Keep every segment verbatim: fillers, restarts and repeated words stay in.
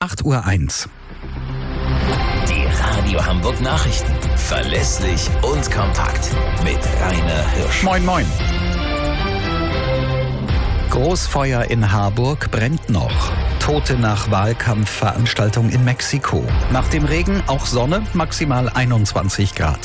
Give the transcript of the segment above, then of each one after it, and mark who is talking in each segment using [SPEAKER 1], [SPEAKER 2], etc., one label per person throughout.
[SPEAKER 1] acht Uhr eins.
[SPEAKER 2] Die Radio Hamburg Nachrichten. Verlässlich und kompakt. Mit Rainer Hirsch.
[SPEAKER 1] Moin, moin. Großfeuer in Harburg brennt noch. Tote nach Wahlkampfveranstaltung in Mexiko. Nach dem Regen auch Sonne, maximal einundzwanzig Grad.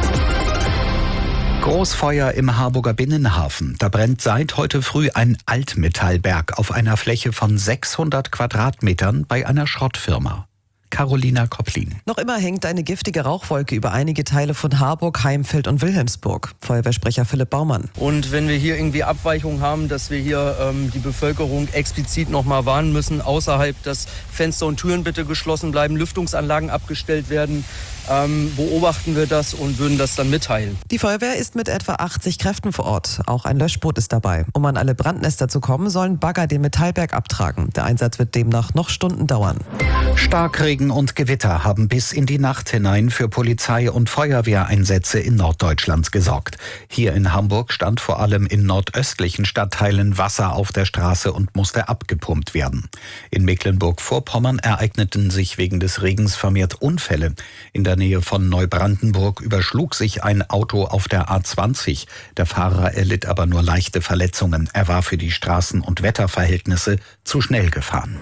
[SPEAKER 1] Großfeuer im Harburger Binnenhafen. Da brennt seit heute früh ein Altmetallberg auf einer Fläche von sechshundert Quadratmetern bei einer Schrottfirma. Carolina Kopplin.
[SPEAKER 3] Noch immer hängt eine giftige Rauchwolke über einige Teile von Harburg, Heimfeld und Wilhelmsburg. Feuerwehrsprecher Philipp Baumann.
[SPEAKER 4] Und wenn wir hier irgendwie Abweichungen haben, dass wir hier ähm, die Bevölkerung explizit nochmal warnen müssen, außerhalb, dass Fenster und Türen bitte geschlossen bleiben, Lüftungsanlagen abgestellt werden, ähm, beobachten wir das und würden das dann mitteilen.
[SPEAKER 3] Die Feuerwehr ist mit etwa achtzig Kräften vor Ort. Auch ein Löschboot ist dabei. Um an alle Brandnester zu kommen, sollen Bagger den Metallberg abtragen. Der Einsatz wird demnach noch Stunden dauern.
[SPEAKER 1] Starkregen und Gewitter haben bis in die Nacht hinein für Polizei- und Feuerwehreinsätze in Norddeutschland gesorgt. Hier in Hamburg stand vor allem in nordöstlichen Stadtteilen Wasser auf der Straße und musste abgepumpt werden. In Mecklenburg-Vorpommern ereigneten sich wegen des Regens vermehrt Unfälle. In der Nähe von Neubrandenburg überschlug sich ein Auto auf der A zwanzig. Der Fahrer erlitt aber nur leichte Verletzungen. Er war für die Straßen- und Wetterverhältnisse zu schnell gefahren.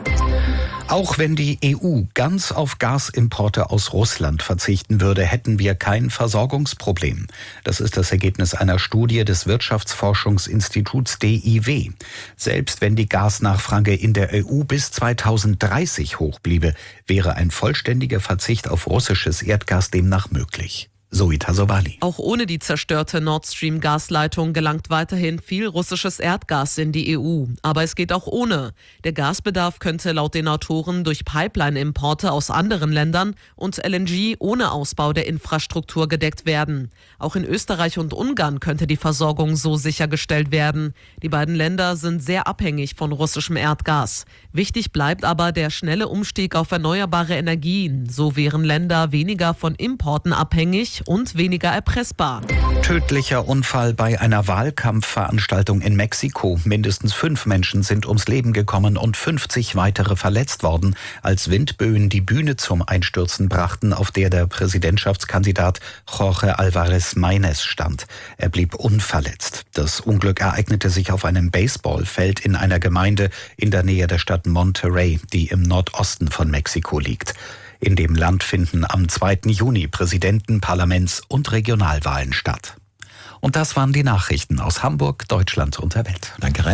[SPEAKER 1] Auch wenn die E U ganz auf Gasimporte aus Russland verzichten würde, hätten wir kein Versorgungsproblem. Das ist das Ergebnis einer Studie des Wirtschaftsforschungsinstituts D I W. Selbst wenn die Gasnachfrage in der E U bis zweitausenddreißig hoch bliebe, wäre ein vollständiger Verzicht auf russisches Erdgas demnach möglich. Zoe Tassovali.
[SPEAKER 5] Auch ohne die zerstörte Nord Stream-Gasleitung gelangt weiterhin viel russisches Erdgas in die E U. Aber es geht auch ohne. Der Gasbedarf könnte laut den Autoren durch Pipeline-Importe aus anderen Ländern und L N G ohne Ausbau der Infrastruktur gedeckt werden. Auch in Österreich und Ungarn könnte die Versorgung so sichergestellt werden. Die beiden Länder sind sehr abhängig von russischem Erdgas. Wichtig bleibt aber der schnelle Umstieg auf erneuerbare Energien. So wären Länder weniger von Importen abhängig und weniger erpressbar.
[SPEAKER 1] Tödlicher Unfall bei einer Wahlkampfveranstaltung in Mexiko. Mindestens fünf Menschen sind ums Leben gekommen und fünfzig weitere verletzt worden, als Windböen die Bühne zum Einstürzen brachten, auf der der Präsidentschaftskandidat Jorge Álvarez Maínez stand. Er blieb unverletzt. Das Unglück ereignete sich auf einem Baseballfeld in einer Gemeinde in der Nähe der Stadt Monterrey, die im Nordosten von Mexiko liegt. In dem Land finden am zweiten Juni Präsidenten-, Parlaments- und Regionalwahlen statt. Und das waren die Nachrichten aus Hamburg, Deutschland und der Welt.
[SPEAKER 2] Danke, Rainer.